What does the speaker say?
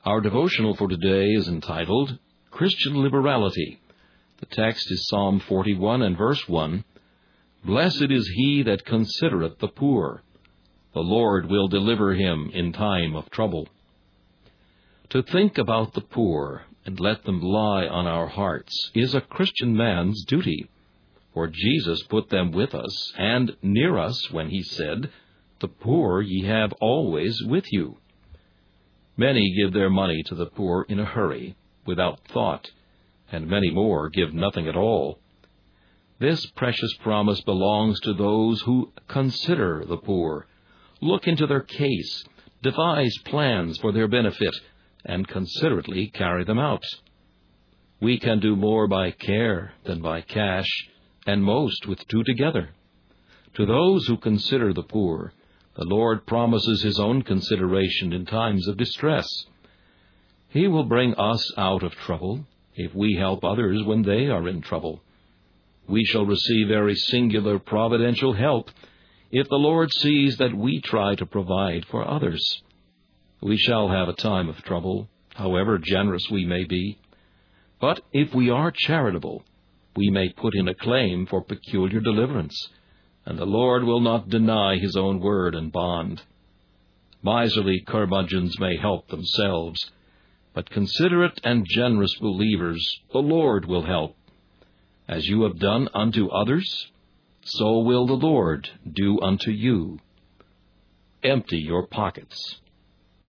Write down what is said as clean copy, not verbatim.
Our devotional for today is entitled, Christian Liberality. The text is Psalm 41 and verse 1. Blessed is he that considereth the poor. The Lord will deliver him in time of trouble. To think about the poor and let them lie on our hearts is a Christian man's duty. For Jesus put them with us and near us when he said, The poor ye have always with you. Many give their money to the poor in a hurry, without thought, and many more give nothing at all. This precious promise belongs to those who consider the poor, look into their case, devise plans for their benefit, and considerately carry them out. We can do more by care than by cash, and most with two together. To those who consider the poor, the Lord promises His own consideration in times of distress. He will bring us out of trouble if we help others when they are in trouble. We shall receive very singular providential help if the Lord sees that we try to provide for others. We shall have a time of trouble, however generous we may be. But if we are charitable, we may put in a claim for peculiar deliverance, and the Lord will not deny His own word and bond. Miserly curmudgeons may help themselves, but considerate and generous believers the Lord will help. As you have done unto others, so will the Lord do unto you. Empty your pockets